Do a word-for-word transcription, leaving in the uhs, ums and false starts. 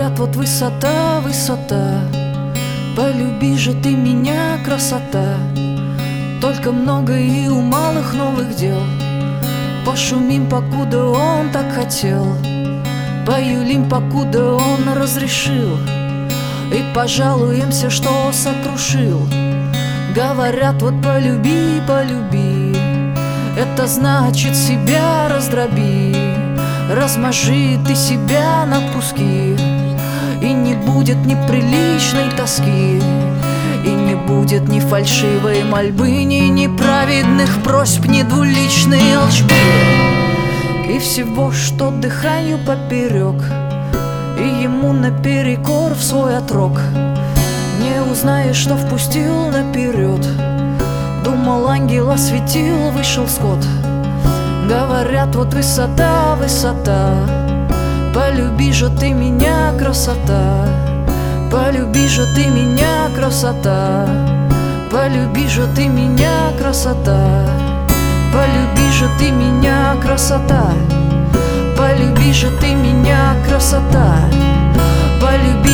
Говорят, вот высота, высота, полюби же ты меня, красота. Только много и у малых новых дел. Пошумим, покуда он так хотел, поюлим, покуда он разрешил, и пожалуемся, что сокрушил. Говорят, вот полюби, полюби, это значит себя раздроби. Размажи ты себя на куски, и не будет неприличной тоски, и не будет ни фальшивой мольбы, ни неправедных просьб, ни двуличной алчбы, и всего, что дыханию поперек, и ему наперекор в свой отрок. Не узнаешь, что впустил наперед. Думал, ангел осветил, вышел скот. Говорят, вот высота, высота, полюби же ты меня, красота. Полюби же ты меня, красота. Полюби же ты меня, красота. Полюби же ты меня, красота. Полюби же ты меня, красота. Полюби